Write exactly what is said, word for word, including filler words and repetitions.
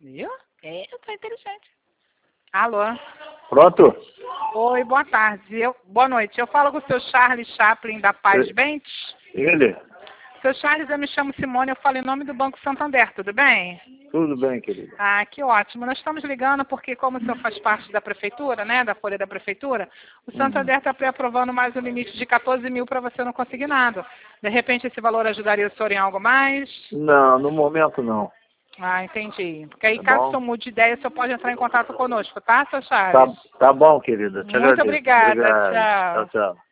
Viu? É, eu tô inteligente. Alô? Pronto? Oi, boa tarde. Eu, boa noite. Eu falo com o seu Charles Chaplin da Paz E- Bentes. Ele? Seu Charles, eu me chamo Simone, eu falo em nome do Banco Santander, tudo bem? Tudo bem, querido. Ah, que ótimo. Nós estamos ligando porque, como o senhor faz parte da prefeitura, né, da folha da prefeitura, o Santander está pré-aprovando mais um limite de quatorze mil para você não conseguir nada. De repente, esse valor ajudaria o senhor em algo mais? Não, no momento não. Ah, entendi. Porque aí, Tá caso o bom? senhor mude de ideia, o senhor pode entrar em contato conosco, tá, seu Tá, Charles? tá bom, querida. Te Muito agradeço. obrigada. Obrigado. Tchau. Tchau, tchau.